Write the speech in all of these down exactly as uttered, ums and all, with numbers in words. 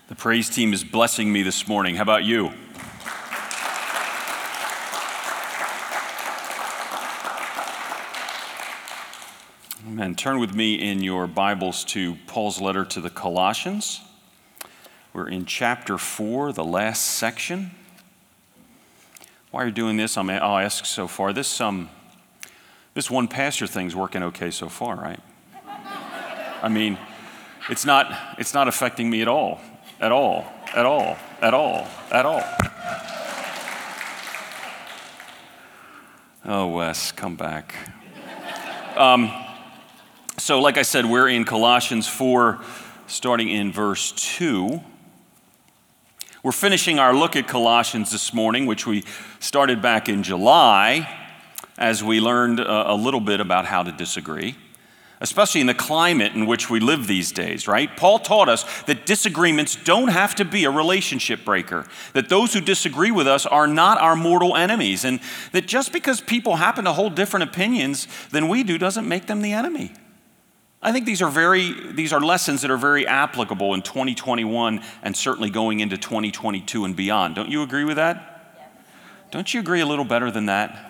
The praise team is blessing me this morning. How about you? Amen. Turn with me in your Bibles to Paul's letter to the Colossians. We're in chapter four, the last section. While you're doing this, I'm, I'll ask so far, this, um, this one pastor thing's working okay so far, right? I mean, it's not, it's not affecting me at all. At all, at all, at all, at all. Oh, Wes, come back. Um, so like I said, we're in Colossians four, starting in verse two. We're finishing our look at Colossians this morning, which we started back in July, as we learned a, a little bit about how to disagree, especially in the climate in which we live these days, right? Paul taught us that disagreements don't have to be a relationship breaker, that those who disagree with us are not our mortal enemies, and that just because people happen to hold different opinions than we do doesn't make them the enemy. I think these are very, these are lessons that are very applicable in twenty twenty-one and certainly going into twenty twenty-two and beyond. Don't you agree with that? Yes. Don't you agree a little better than that?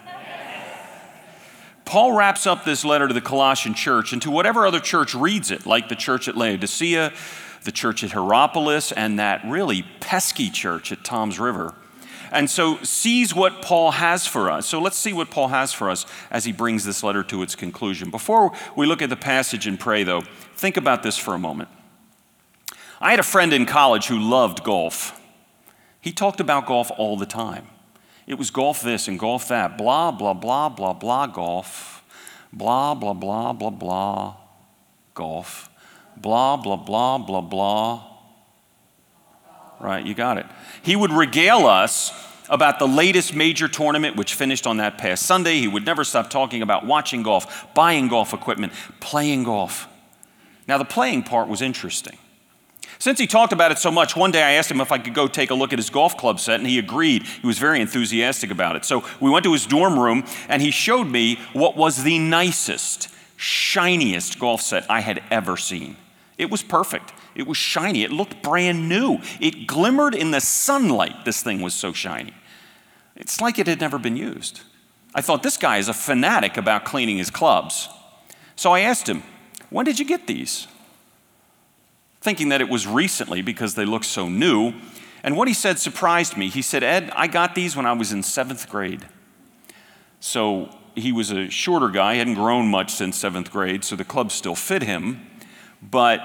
Paul wraps up this letter to the Colossian church and to whatever other church reads it, like the church at Laodicea, the church at Hierapolis, and that really pesky church at Tom's River. And so sees what Paul has for us. So let's see what Paul has for us as he brings this letter to its conclusion. Before we look at the passage and pray, though, think about this for a moment. I had a friend in college who loved golf. He talked about golf all the time. It was golf this and golf that, blah, blah, blah, blah, blah, golf, blah, blah, blah, blah, blah, golf, blah, blah, blah, blah, blah. Right, you got it. He would regale us about the latest major tournament, which finished on that past Sunday. He would never stop talking about watching golf, buying golf equipment, playing golf. Now, the playing part was interesting. Since he talked about it so much, one day I asked him if I could go take a look at his golf club set, and he agreed. He was very enthusiastic about it. So we went to his dorm room, and he showed me what was the nicest, shiniest golf set I had ever seen. It was perfect. It was shiny. It looked brand new. It glimmered in the sunlight. This thing was so shiny. It's like it had never been used. I thought, this guy is a fanatic about cleaning his clubs. So I asked him, when did you get these? Thinking that it was recently because they looked so new. And what he said surprised me. He said, Ed, I got these when I was in seventh grade. So he was a shorter guy, hadn't grown much since seventh grade, so the clubs still fit him. But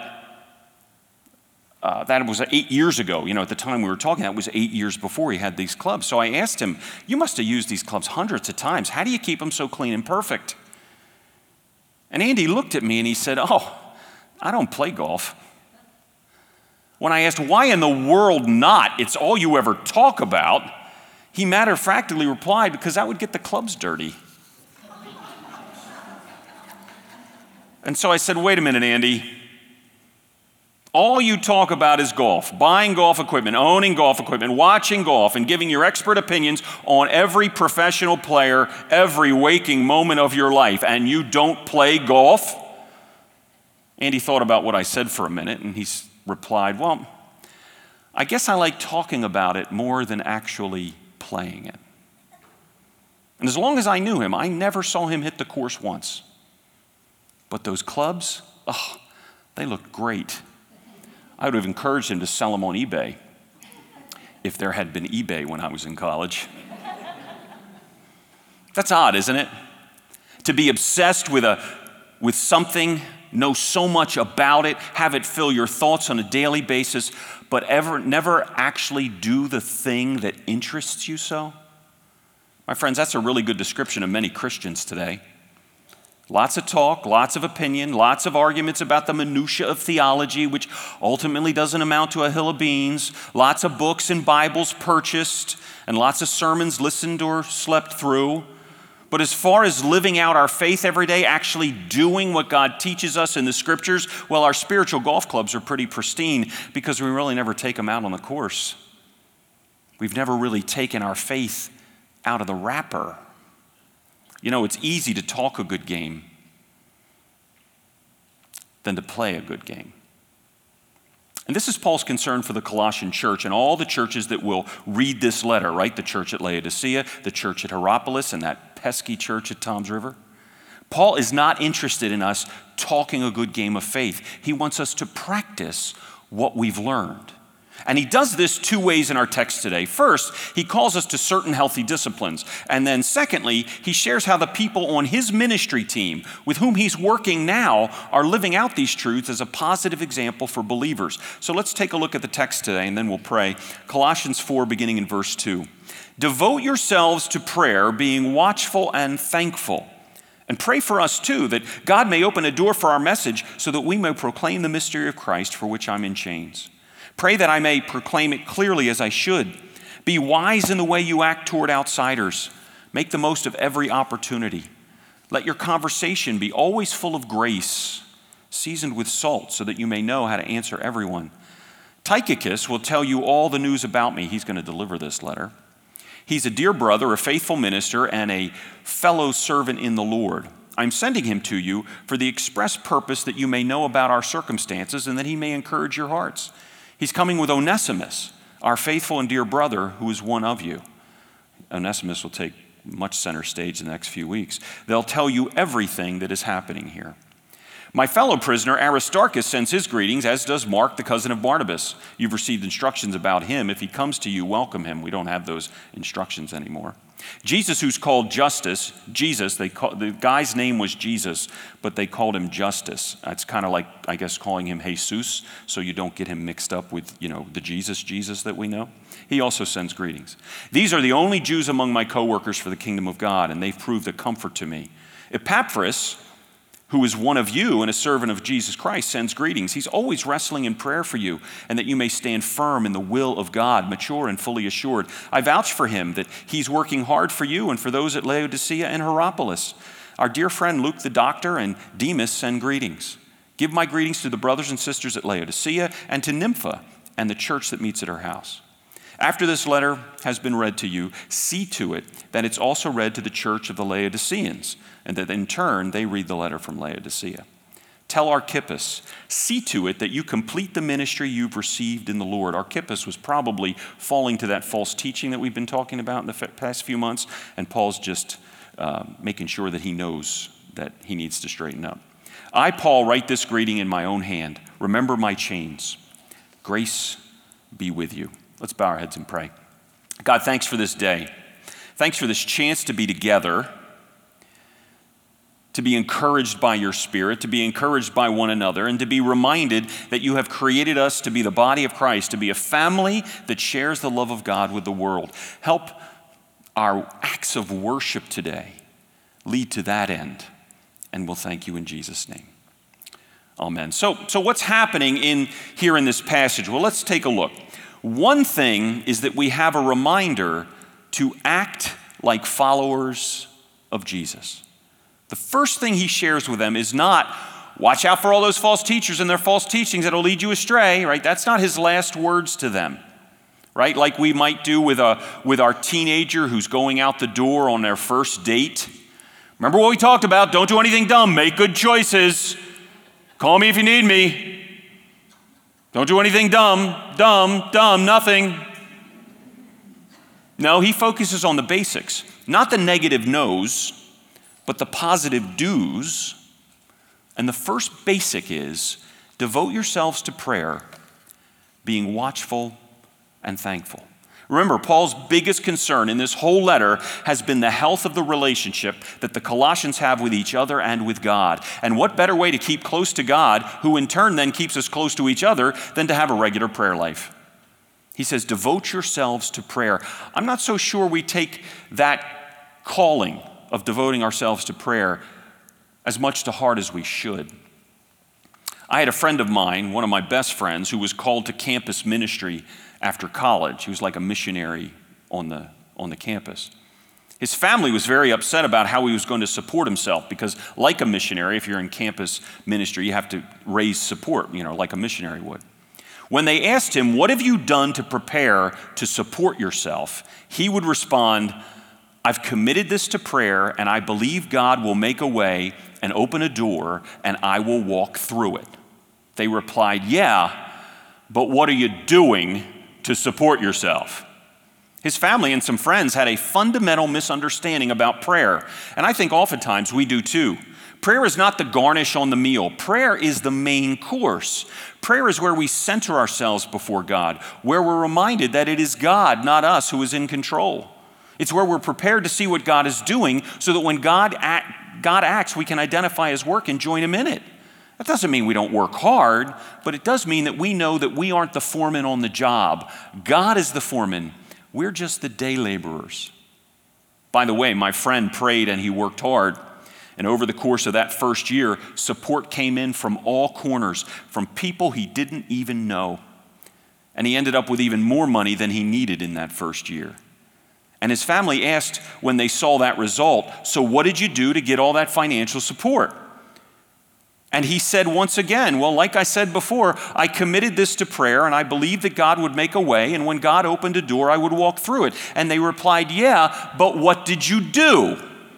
uh, that was eight years ago. You know, at the time we were talking, that was eight years before he had these clubs. So I asked him, you must have used these clubs hundreds of times. How do you keep them so clean and perfect? And Andy looked at me and he said, oh, I don't play golf. When I asked, why in the world not? It's all you ever talk about. He matter-of-factly replied, because that would get the clubs dirty. And so I said, wait a minute, Andy. All you talk about is golf, buying golf equipment, owning golf equipment, watching golf, and giving your expert opinions on every professional player, every waking moment of your life, and you don't play golf? Andy thought about what I said for a minute, and he's replied, well, I guess I like talking about it more than actually playing it. And as long as I knew him, I never saw him hit the course once. But those clubs, oh, they looked great. I would have encouraged him to sell them on eBay if there had been eBay when I was in college. That's odd, isn't it? To be obsessed with a with something, know so much about it, have it fill your thoughts on a daily basis, but ever never actually do the thing that interests you so? My friends, that's a really good description of many Christians today. Lots of talk, lots of opinion, lots of arguments about the minutia of theology, which ultimately doesn't amount to a hill of beans, lots of books and Bibles purchased, and lots of sermons listened or slept through. But as far as living out our faith every day, actually doing what God teaches us in the scriptures, well, our spiritual golf clubs are pretty pristine because we really never take them out on the course. We've never really taken our faith out of the wrapper. You know, it's easy to talk a good game than to play a good game. And this is Paul's concern for the Colossian church and all the churches that will read this letter, right? The church at Laodicea, the church at Hierapolis, and that pesky church at Toms River. Paul is not interested in us talking a good game of faith. He wants us to practice what we've learned. And he does this two ways in our text today. First, he calls us to certain healthy disciplines. And then secondly, he shares how the people on his ministry team with whom he's working now are living out these truths as a positive example for believers. So let's take a look at the text today and then we'll pray. Colossians four, beginning in verse two. Devote yourselves to prayer, being watchful and thankful. And pray for us too, that God may open a door for our message so that we may proclaim the mystery of Christ for which I'm in chains. Pray that I may proclaim it clearly as I should. Be wise in the way you act toward outsiders. Make the most of every opportunity. Let your conversation be always full of grace, seasoned with salt, so that you may know how to answer everyone. Tychicus will tell you all the news about me. He's going to deliver this letter. He's a dear brother, a faithful minister, and a fellow servant in the Lord. I'm sending him to you for the express purpose that you may know about our circumstances and that he may encourage your hearts. He's coming with Onesimus, our faithful and dear brother, who is one of you. Onesimus will take much center stage in the next few weeks. They'll tell you everything that is happening here. My fellow prisoner Aristarchus sends his greetings, as does Mark, the cousin of Barnabas. You've received instructions about him. If he comes to you, welcome him. We don't have those instructions anymore. Jesus, who's called Justus, Jesus, they call, the guy's name was Jesus, but they called him Justus. It's kind of like, I guess, calling him Jesus, so you don't get him mixed up with, you know, the Jesus, Jesus that we know. He also sends greetings. These are the only Jews among my co-workers for the kingdom of God, and they've proved a comfort to me. Epaphras, who is one of you and a servant of Jesus Christ, sends greetings. He's always wrestling in prayer for you and that you may stand firm in the will of God, mature and fully assured. I vouch for him that he's working hard for you and for those at Laodicea and Hierapolis. Our dear friend Luke the doctor and Demas send greetings. Give my greetings to the brothers and sisters at Laodicea and to Nympha and the church that meets at her house. After this letter has been read to you, see to it that it's also read to the church of the Laodiceans, and that in turn they read the letter from Laodicea. Tell Archippus, see to it that you complete the ministry you've received in the Lord. Archippus was probably falling to that false teaching that we've been talking about in the past few months, and Paul's just uh, making sure that he knows that he needs to straighten up. I, Paul, write this greeting in my own hand. Remember my chains. Grace be with you. Let's bow our heads and pray. God, thanks for this day. Thanks for this chance to be together, to be encouraged by your Spirit, to be encouraged by one another, and to be reminded that you have created us to be the body of Christ, to be a family that shares the love of God with the world. Help our acts of worship today lead to that end, and we'll thank you in Jesus' name. Amen. So, so what's happening in here in this passage? Well, let's take a look. One thing is that we have a reminder to act like followers of Jesus. The first thing he shares with them is not, watch out for all those false teachers and their false teachings that'll lead you astray, right? That's not his last words to them, right? Like we might do with, a, with our teenager who's going out the door on their first date. Remember what we talked about, don't do anything dumb, make good choices. Call me if you need me. Don't do anything dumb, dumb, dumb, nothing. No, he focuses on the basics, not the negative no's, but the positive do's. And the first basic is devote yourselves to prayer, being watchful and thankful. Remember, Paul's biggest concern in this whole letter has been the health of the relationship that the Colossians have with each other and with God. And what better way to keep close to God, who in turn then keeps us close to each other, than to have a regular prayer life? He says, devote yourselves to prayer. I'm not so sure we take that calling of devoting ourselves to prayer as much to heart as we should. I had a friend of mine, one of my best friends, who was called to campus ministry after college. He was like a missionary on the, on the campus. His family was very upset about how he was going to support himself because, like a missionary, if you're in campus ministry, you have to raise support, you know, like a missionary would. When they asked him, what have you done to prepare to support yourself? He would respond, I've committed this to prayer and I believe God will make a way and open a door and I will walk through it. They replied, yeah, but what are you doing to support yourself? His family and some friends had a fundamental misunderstanding about prayer, and I think oftentimes we do too. Prayer is not the garnish on the meal. Prayer is the main course. Prayer is where we center ourselves before God, where we're reminded that it is God, not us, who is in control. It's where we're prepared to see what God is doing so that when God, act, God acts, we can identify his work and join him in it. That doesn't mean we don't work hard, but it does mean that we know that we aren't the foreman on the job. God is the foreman. We're just the day laborers. By the way, my friend prayed and he worked hard. And over the course of that first year, support came in from all corners, from people he didn't even know. And he ended up with even more money than he needed in that first year. And his family asked when they saw that result, so what did you do to get all that financial support? And he said once again, well, like I said before, I committed this to prayer and I believed that God would make a way, and when God opened a door, I would walk through it. And they replied, yeah, but what did you do?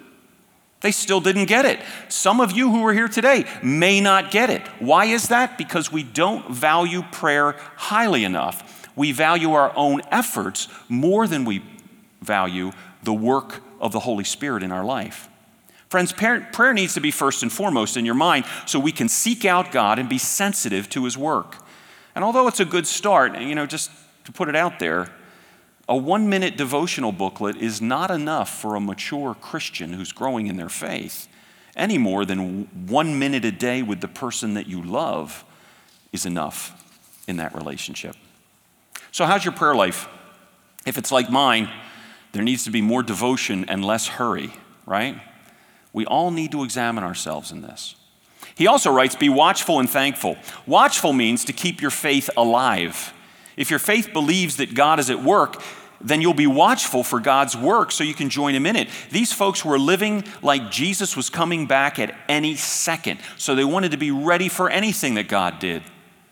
They still didn't get it. Some of you who are here today may not get it. Why is that? Because we don't value prayer highly enough. We value our own efforts more than we value the work of the Holy Spirit in our life. Friends, prayer needs to be first and foremost in your mind so we can seek out God and be sensitive to his work. And although it's a good start, you know, just to put it out there, a one-minute devotional booklet is not enough for a mature Christian who's growing in their faith, any more than one minute a day with the person that you love is enough in that relationship. So how's your prayer life? If it's like mine, there needs to be more devotion and less hurry, right? We all need to examine ourselves in this. He also writes, be watchful and thankful. Watchful means to keep your faith alive. If your faith believes that God is at work, then you'll be watchful for God's work so you can join him in it. These folks were living like Jesus was coming back at any second, so they wanted to be ready for anything that God did.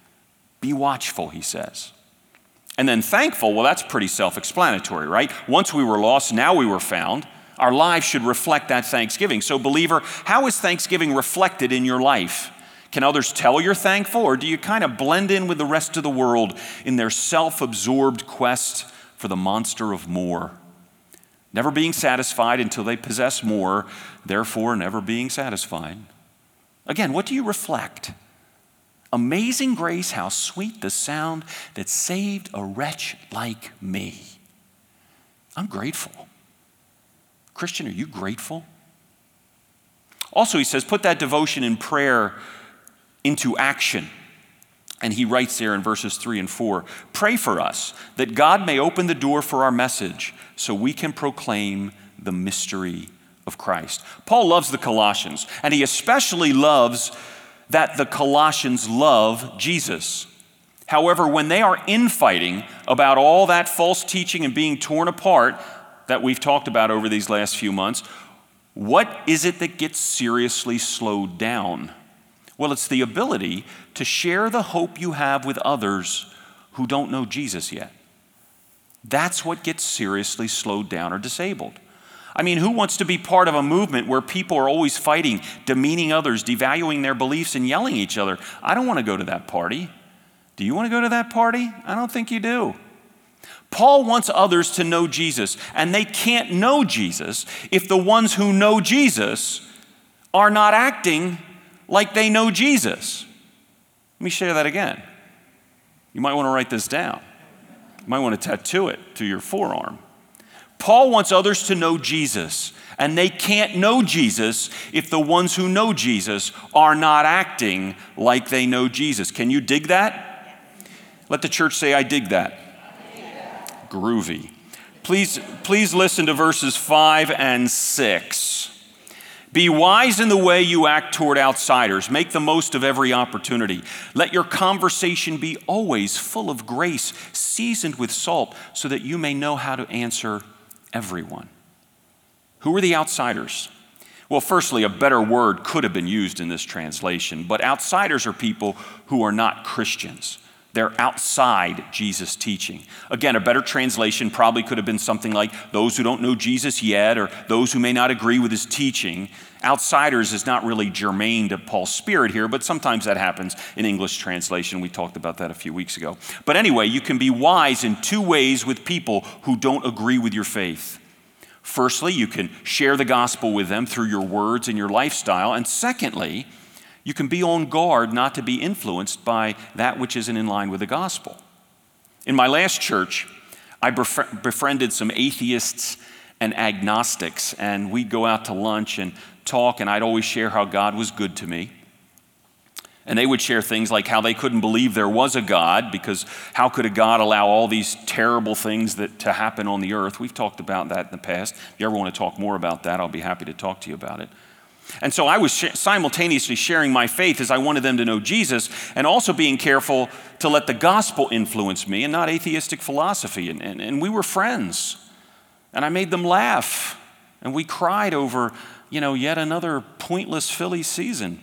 Be watchful, he says. And then thankful, well, that's pretty self-explanatory, right? Once we were lost, now we were found. Our lives should reflect that thanksgiving. So believer, how is thanksgiving reflected in your life? Can others tell you're thankful, or do you kind of blend in with the rest of the world in their self-absorbed quest for the monster of more? Never being satisfied until they possess more, therefore never being satisfied. Again, what do you reflect? Amazing grace, how sweet the sound that saved a wretch like me. I'm grateful. Christian, are you grateful? Also, he says, put that devotion in prayer into action. And he writes there in verses three and four, pray for us that God may open the door for our message so we can proclaim the mystery of Christ. Paul loves the Colossians, and he especially loves that the Colossians love Jesus. However, when they are infighting about all that false teaching and being torn apart that we've talked about over these last few months, what is it that gets seriously slowed down? Well, it's the ability to share the hope you have with others who don't know Jesus yet. That's what gets seriously slowed down or disabled. I mean, who wants to be part of a movement where people are always fighting, demeaning others, devaluing their beliefs, and yelling at each other? I don't want to go to that party. Do you want to go to that party? I don't think you do. Paul wants others to know Jesus, and they can't know Jesus if the ones who know Jesus are not acting like they know Jesus. Let me share that again. You might want to write this down. You might want to tattoo it to your forearm. Paul wants others to know Jesus, and they can't know Jesus if the ones who know Jesus are not acting like they know Jesus. Can you dig that? Let the church say, I dig that. Groovy. Please, please listen to verses five and six. Be wise in the way you act toward outsiders. Make the most of every opportunity. Let your conversation be always full of grace, seasoned with salt, so that you may know how to answer everyone. Who are the outsiders? Well, firstly, a better word could have been used in this translation, but outsiders are people who are not Christians. They're outside Jesus' teaching. Again, a better translation probably could have been something like those who don't know Jesus yet, or those who may not agree with his teaching. Outsiders is not really germane to Paul's spirit here, but sometimes that happens in English translation. We talked about that a few weeks ago. But anyway, you can be wise in two ways with people who don't agree with your faith. Firstly, you can share the gospel with them through your words and your lifestyle. And secondly, you can be on guard not to be influenced by that which isn't in line with the gospel. In my last church, I befri- befriended some atheists and agnostics, and we'd go out to lunch and talk, and I'd always share how God was good to me. And they would share things like how they couldn't believe there was a God, because how could a God allow all these terrible things that to happen on the earth? We've talked about that in the past. If you ever want to talk more about that, I'll be happy to talk to you about it. And so I was sh- simultaneously sharing my faith as I wanted them to know Jesus, and also being careful to let the gospel influence me and not atheistic philosophy. And, and, and we were friends. And I made them laugh. And we cried over, you know, yet another pointless Phillies season.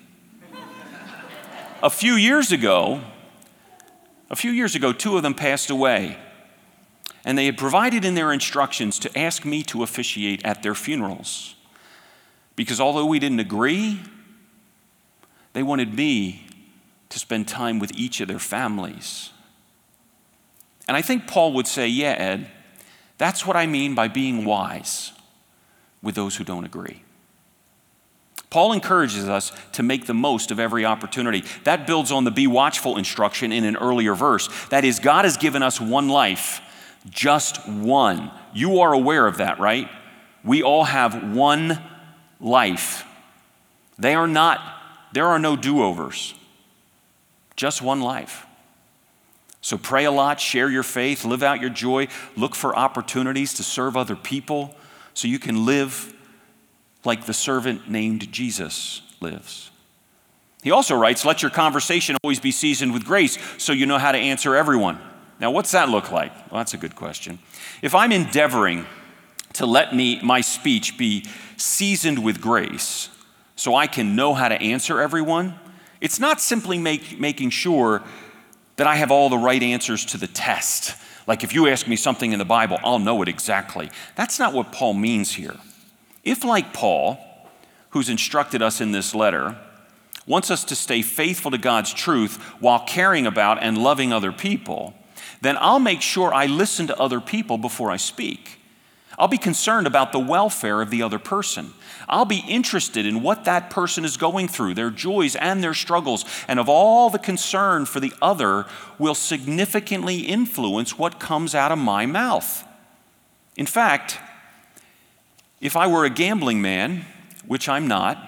A few years ago, a few years ago, two of them passed away. And they had provided in their instructions to ask me to officiate at their funerals. Because although we didn't agree, they wanted me to spend time with each of their families. And I think Paul would say, yeah, Ed, that's what I mean by being wise with those who don't agree. Paul encourages us to make the most of every opportunity. That builds on the be watchful instruction in an earlier verse. That is, God has given us one life, just one. You are aware of that, right? We all have one life. They are not, there are no do-overs. Just one life. So pray a lot, share your faith, live out your joy, look for opportunities to serve other people so you can live like the servant named Jesus lives. He also writes, let your conversation always be seasoned with grace so you know how to answer everyone. Now, what's that look like? Well, that's a good question. If I'm endeavoring to let me my speech be seasoned with grace so I can know how to answer everyone, it's not simply make, making sure that I have all the right answers to the test. Like if you ask me something in the Bible, I'll know it exactly. That's not what Paul means here. If, like Paul, who's instructed us in this letter, wants us to stay faithful to God's truth while caring about and loving other people, then I'll make sure I listen to other people before I speak. I'll be concerned about the welfare of the other person. I'll be interested in what that person is going through, their joys and their struggles, and of all the concern for the other will significantly influence what comes out of my mouth. In fact, if I were a gambling man, which I'm not,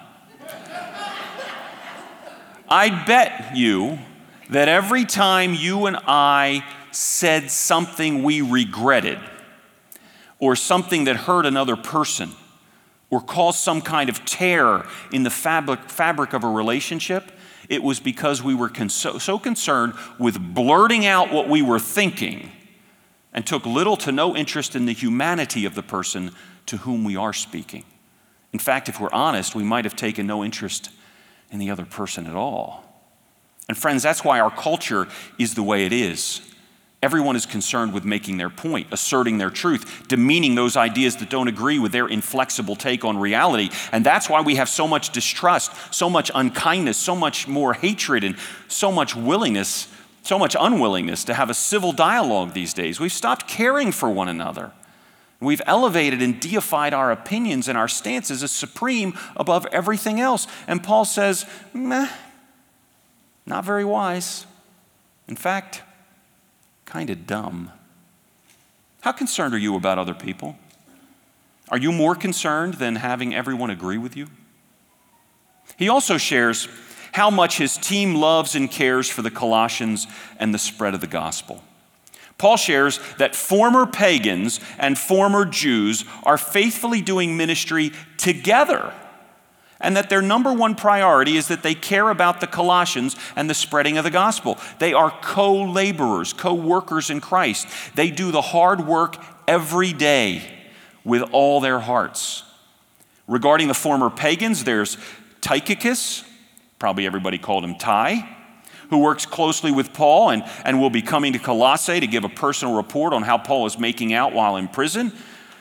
I'd bet you that every time you and I said something we regretted, or something that hurt another person, or caused some kind of tear in the fabric, fabric of a relationship, it was because we were con- so, so concerned with blurting out what we were thinking and took little to no interest in the humanity of the person to whom we are speaking. In fact, if we're honest, we might have taken no interest in the other person at all. And friends, that's why our culture is the way it is. Everyone is concerned with making their point, asserting their truth, demeaning those ideas that don't agree with their inflexible take on reality. And that's why we have so much distrust, so much unkindness, so much more hatred, and so much willingness, so much unwillingness to have a civil dialogue these days. We've stopped caring for one another. We've elevated and deified our opinions and our stances as supreme above everything else. And Paul says, meh, not very wise. In fact, kind of dumb. How concerned are you about other people? Are you more concerned than having everyone agree with you? He also shares how much his team loves and cares for the Colossians and the spread of the gospel. Paul shares that former pagans and former Jews are faithfully doing ministry together, and that their number one priority is that they care about the Colossians and the spreading of the gospel. They are co-laborers, co-workers in Christ. They do the hard work every day with all their hearts. Regarding the former pagans, there's Tychicus, probably everybody called him Ty, who works closely with Paul and, and will be coming to Colossae to give a personal report on how Paul is making out while in prison.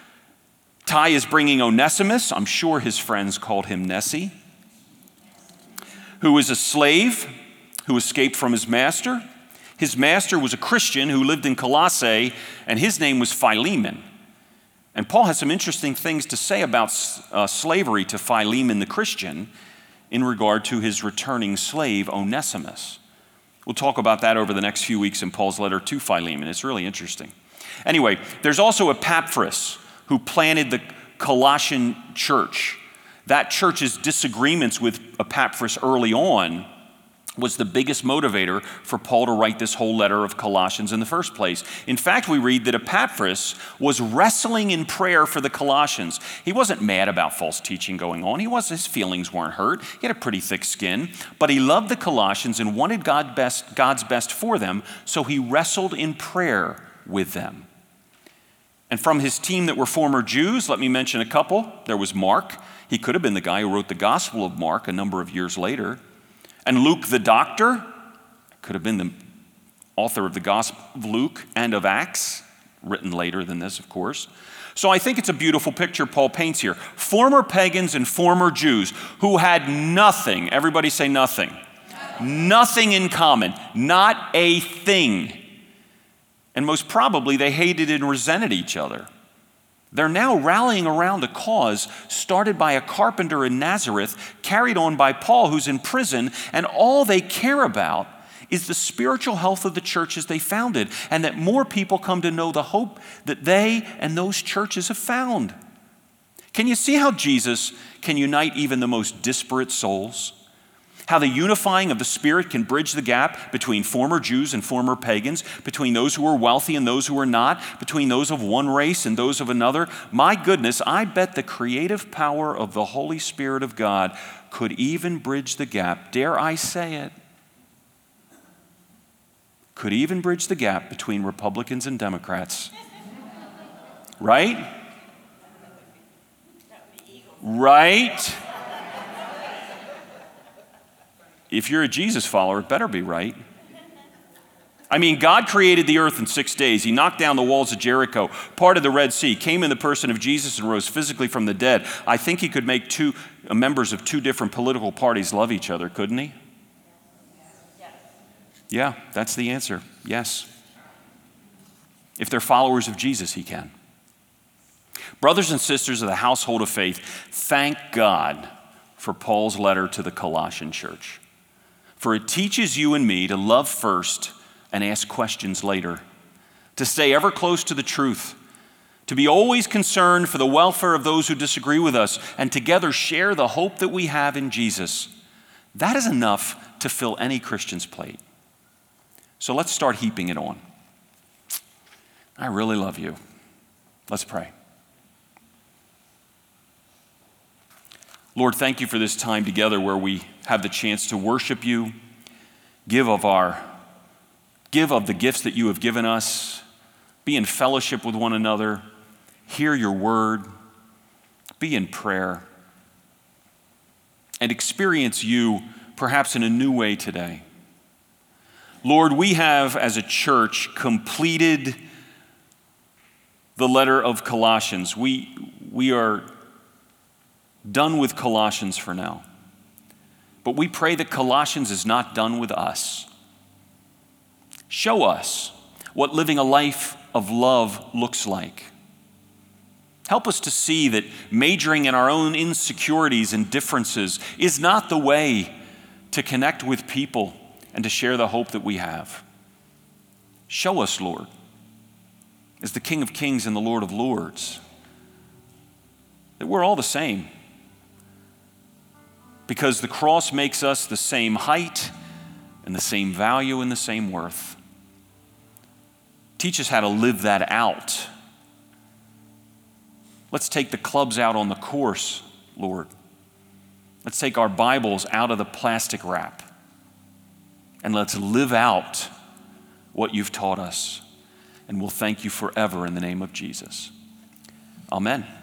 Ty is bringing Onesimus, I'm sure his friends called him Nessie, who is a slave who escaped from his master. His master was a Christian who lived in Colossae, and his name was Philemon. And Paul has some interesting things to say about uh, slavery to Philemon the Christian in regard to his returning slave, Onesimus. We'll talk about that over the next few weeks in Paul's letter to Philemon. It's really interesting. Anyway, there's also Epaphras, who planted the Colossian church. That church's disagreements with Epaphras early on was the biggest motivator for Paul to write this whole letter of Colossians in the first place. In fact, we read that Epaphras was wrestling in prayer for the Colossians. He wasn't mad about false teaching going on. He was, his feelings weren't hurt. He had a pretty thick skin, but he loved the Colossians and wanted God best, God's best for them, so he wrestled in prayer with them. And from his team that were former Jews, let me mention a couple. There was Mark. He could have been the guy who wrote the Gospel of Mark a number of years later. And Luke the doctor, could have been the author of the Gospel of Luke and of Acts, written later than this, of course. So I think it's a beautiful picture Paul paints here. Former pagans and former Jews who had nothing, everybody say nothing, nothing, nothing in common, not a thing. And most probably they hated and resented each other. They're now rallying around a cause started by a carpenter in Nazareth, carried on by Paul, who's in prison, and all they care about is the spiritual health of the churches they founded, and that more people come to know the hope that they and those churches have found. Can you see how Jesus can unite even the most disparate souls? How the unifying of the Spirit can bridge the gap between former Jews and former pagans, between those who are wealthy and those who are not, between those of one race and those of another. My goodness, I bet the creative power of the Holy Spirit of God could even bridge the gap, dare I say it, could even bridge the gap between Republicans and Democrats. Right? Right? If you're a Jesus follower, it better be right. I mean, God created the earth in six days. He knocked down the walls of Jericho, parted the Red Sea, came in the person of Jesus and rose physically from the dead. I think he could make two uh, members of two different political parties love each other, couldn't he? Yes. Yeah, that's the answer. Yes. If they're followers of Jesus, he can. Brothers and sisters of the household of faith, thank God for Paul's letter to the Colossian church. For it teaches you and me to love first and ask questions later, to stay ever close to the truth, to be always concerned for the welfare of those who disagree with us, and together share the hope that we have in Jesus. That is enough to fill any Christian's plate. So let's start heaping it on. I really love you. Let's pray. Lord, thank you for this time together where we have the chance to worship you, give of our, give of the gifts that you have given us, be in fellowship with one another, hear your word, be in prayer, and experience you perhaps in a new way today. Lord, we have as a church completed the letter of Colossians. We, we are done with Colossians for now. But we pray that Colossians is not done with us. Show us what living a life of love looks like. Help us to see that majoring in our own insecurities and differences is not the way to connect with people and to share the hope that we have. Show us, Lord, as the King of Kings and the Lord of Lords, that we're all the same. Because the cross makes us the same height and the same value and the same worth. Teach us how to live that out. Let's take the clubs out on the course, Lord. Let's take our Bibles out of the plastic wrap and let's live out what you've taught us. And we'll thank you forever in the name of Jesus. Amen.